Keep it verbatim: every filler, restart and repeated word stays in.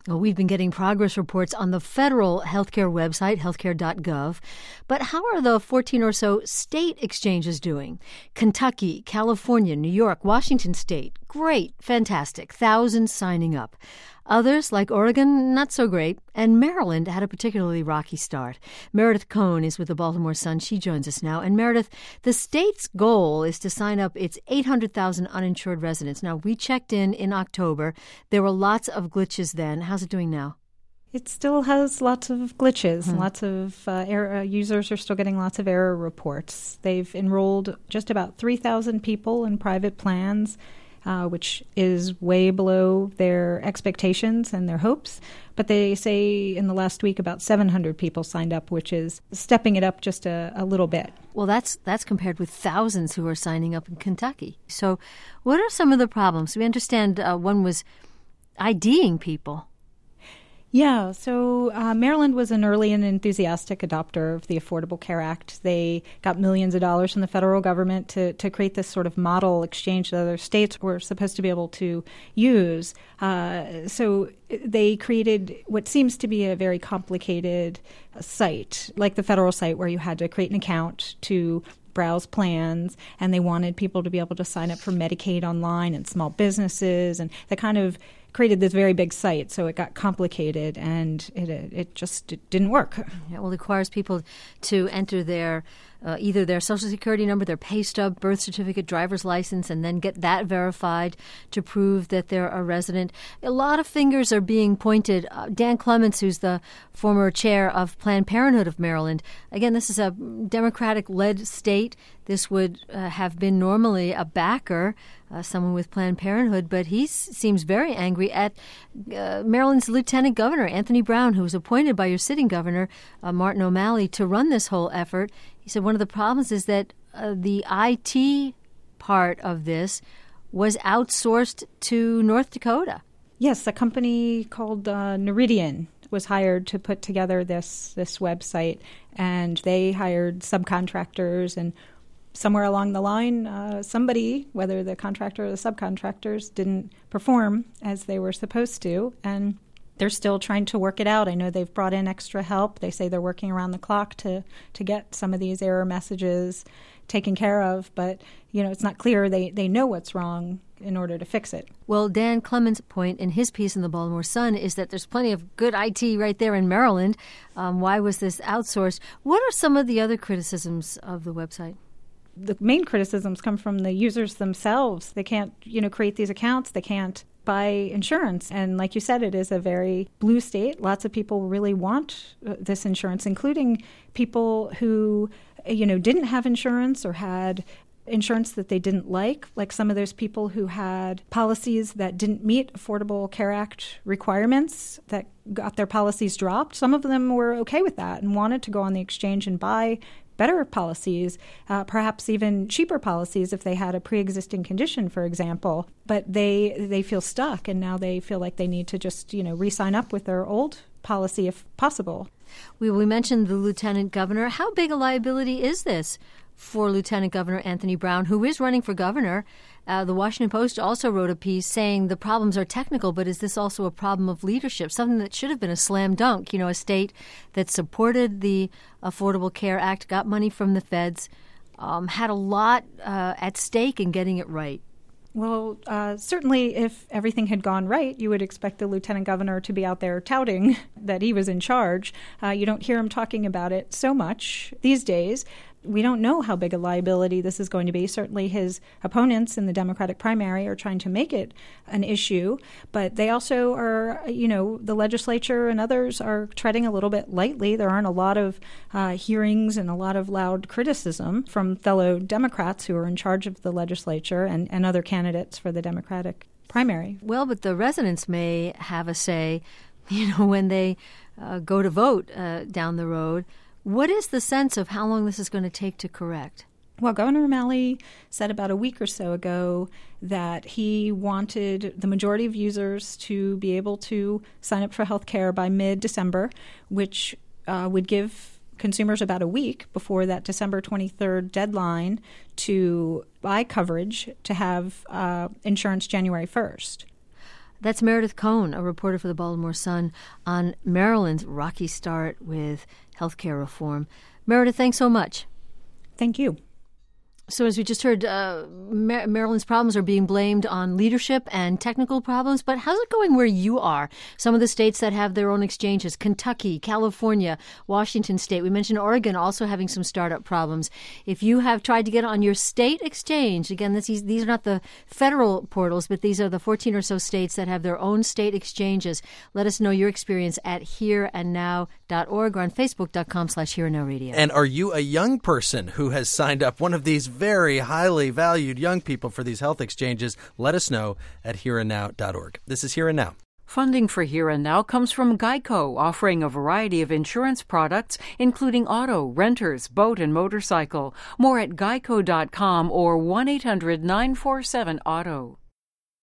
Well, we've been getting progress reports on the federal healthcare website, healthcare dot gov. But how are the fourteen or so state exchanges doing? Kentucky, California, New York, Washington State. Great, fantastic. Thousands signing up. Others, like Oregon, not so great. And Maryland had a particularly rocky start. Meredith Cohn is with the Baltimore Sun. She joins us now. And Meredith, the state's goal is to sign up its eight hundred thousand uninsured residents. Now, we checked in in October. There were lots of glitches then. How's it doing now? It still has lots of glitches. Hmm. Lots of uh, error, uh, users are still getting lots of error reports. They've enrolled just about three thousand people in private plans, Uh, which is way below their expectations and their hopes. But they say in the last week about seven hundred people signed up, which is stepping it up just a, a little bit. Well, that's that's compared with thousands who are signing up in Kentucky. So what are some of the problems? We understand uh, one was IDing people. Yeah, so uh, Maryland was an early and enthusiastic adopter of the Affordable Care Act. They got millions of dollars from the federal government to, to create this sort of model exchange that other states were supposed to be able to use. Uh, so they created what seems to be a very complicated site, like the federal site where you had to create an account to browse plans, and they wanted people to be able to sign up for Medicaid online and small businesses, and they kind of created this very big site, so it got complicated, and it it just it didn't work. Yeah, well, it requires people to enter their uh, either their Social Security number, their pay stub, birth certificate, driver's license, and then get that verified to prove that they're a resident. A lot of fingers are being pointed. Uh, Dan Clements, who's the former chair of Planned Parenthood of Maryland, again, this is a Democratic-led state. This would uh, have been normally a backer, uh, someone with Planned Parenthood, but he s- seems very angry at uh, Maryland's Lieutenant Governor, Anthony Brown, who was appointed by your sitting governor, uh, Martin O'Malley, to run this whole effort. He said one of the problems is that uh, the I T part of this was outsourced to North Dakota. Yes, a company called uh, Noridian was hired to put together this this website, and they hired subcontractors, and somewhere along the line, uh, somebody, whether the contractor or the subcontractors, didn't perform as they were supposed to, and they're still trying to work it out. I know they've brought in extra help. They say they're working around the clock to, to get some of these error messages taken care of, but you know, it's not clear they, they know what's wrong in order to fix it. Well, Dan Clements' point in his piece in the Baltimore Sun is that there's plenty of good I T right there in Maryland. Um, why was this outsourced? What are some of the other criticisms of the website? The main criticisms come from the users themselves. They can't, you know, create these accounts. They can't buy insurance. And like you said, it is a very blue state. Lots of people really want uh, this insurance, including people who, you know, didn't have insurance or had insurance that they didn't like, like some of those people who had policies that didn't meet Affordable Care Act requirements that got their policies dropped. Some of them were okay with that and wanted to go on the exchange and buy better policies, uh, perhaps even cheaper policies if they had a pre-existing condition, for example. But they they feel stuck, and now they feel like they need to just, you know, re-sign up with their old policy if possible. We, we mentioned the Lieutenant Governor. How big a liability is this for Lieutenant Governor Anthony Brown, who is running for governor? Uh, the Washington Post also wrote a piece saying the problems are technical, but is this also a problem of leadership, something that should have been a slam dunk? You know, a state that supported the Affordable Care Act, got money from the feds, um, had a lot uh, at stake in getting it right. Well, uh, certainly if everything had gone right, you would expect the lieutenant governor to be out there touting that he was in charge. Uh, you don't hear him talking about it so much these days. We don't know how big a liability this is going to be. Certainly his opponents in the Democratic primary are trying to make it an issue, but they also are, you know, the legislature and others are treading a little bit lightly. There aren't a lot of uh, hearings and a lot of loud criticism from fellow Democrats who are in charge of the legislature and, and other candidates for the Democratic primary. Well, but the residents may have a say, you know, when they uh, go to vote uh, down the road. What is the sense of how long this is going to take to correct? Well, Governor O'Malley said about a week or so ago that he wanted the majority of users to be able to sign up for health care by mid-December, which uh, would give consumers about a week before that December twenty-third deadline to buy coverage to have uh, insurance January first. That's Meredith Cohn, a reporter for the Baltimore Sun, on Maryland's rocky start with healthcare reform. Meredith, thanks so much. Thank you. So as we just heard, uh, Mar- Maryland's problems are being blamed on leadership and technical problems. But how's it going where you are? Some of the states that have their own exchanges, Kentucky, California, Washington State. We mentioned Oregon also having some startup problems. If you have tried to get on your state exchange, again, this, these are not the federal portals, but these are the fourteen or so states that have their own state exchanges. Let us know your experience at here and now dot org or on facebook.com slash here and now radio. And are you a young person who has signed up, one of these very highly valued young people for these health exchanges? Let us know at here and now dot org. This is Here and Now. Funding for Here and Now comes from Geico, offering a variety of insurance products, including auto, renters, boat, and motorcycle. More at geico dot com or one eight hundred nine four seven auto.